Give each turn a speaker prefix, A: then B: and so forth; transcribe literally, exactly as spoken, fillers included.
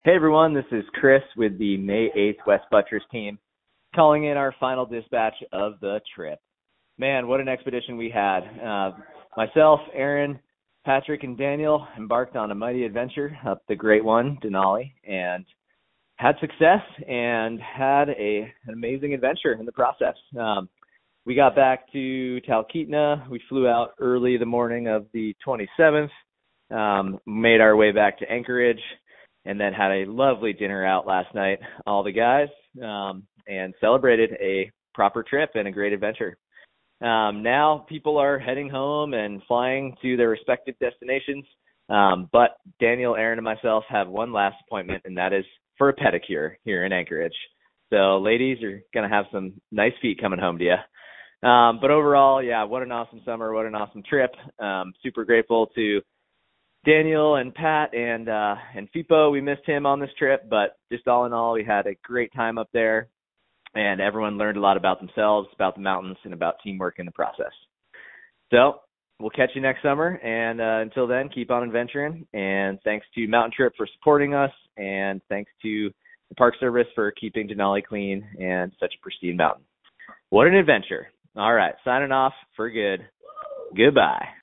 A: Hey everyone, this is Chris with the May eighth West Buttress team, calling in our final dispatch of the trip. Man, what an expedition we had. Uh, myself, Aaron, Patrick, and Daniel embarked on a mighty adventure up the Great One, Denali, and had success and had a, an amazing adventure in the process. Um, we got back to Talkeetna. We flew out early the morning of the twenty-seventh, um, made our way back to Anchorage, and then had a lovely dinner out last night, all the guys, um, and celebrated a proper trip and a great adventure. Um, now people are heading home and flying to their respective destinations, um, but Daniel, Aaron, and myself have one last appointment, and that is for a pedicure here in Anchorage. So ladies, you're going to have some nice feet coming home to you. Um, but overall, yeah, what an awesome summer, what an awesome trip. Um, super grateful to Daniel and Pat and uh, and Fipo. We missed him on this trip, but just all in all, we had a great time up there, and everyone learned a lot about themselves, about the mountains, and about teamwork in the process. So we'll catch you next summer, and uh, until then, keep on adventuring. And thanks to Mountain Trip for supporting us, and thanks to the Park Service for keeping Denali clean and such a pristine mountain. What an adventure. All right, signing off for good. Goodbye.